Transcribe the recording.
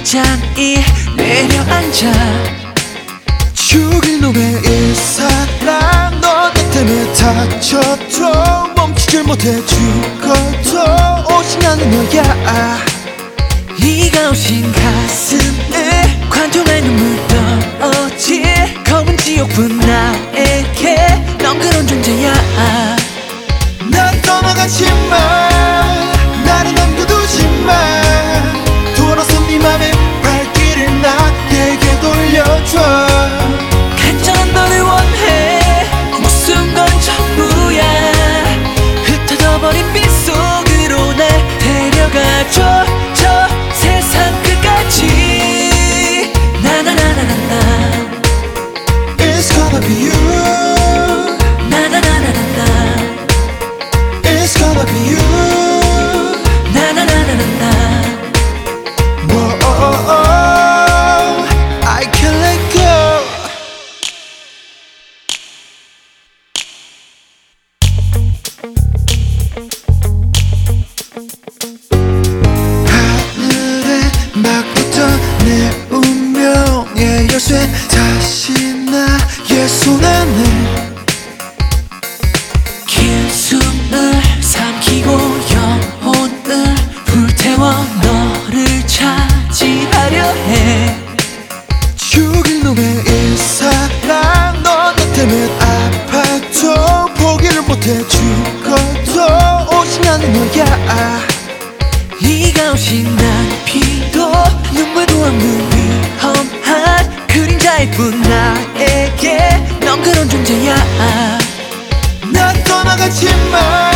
잔이 내려앉아. 죽일 놈의 이 사랑 너 나 때문에 다쳐도 멈추질 못해 죽어도 오직 나는 너야. 네가 오신 가슴에 관통할 눈물 떨어질 검은 지옥분 나에게 넌 그런 존재야. 난 떠나가지마 나를 남겨두지마 돌아서 네 맘의 발길을 나에게 돌려줘. 간절한 너를 원해 목숨 건 전부야. 흩어져버린 빛 속으로 날 데려가줘. 저 세상 끝까지 나나나나나나 It's gonna be you 나나나나나나 It's gonna be you 나나나나나나 Whoa, I can't let go. 하늘에 막 붙어 내 운명의 열쇠 다시 나의 손 안에 긴 숨을 삼키고 영혼을 불태워 너를 차지하려 해. 죽일 놈의 이 사랑 너 나 때문에 아파도 포기를 못해 죽어도 오직 나는 너야. 네가 오신 난 피도 눈물도 없는 위험한 그림자일 뿐 나에게 넌 그런 존재야. 난 떠나가지마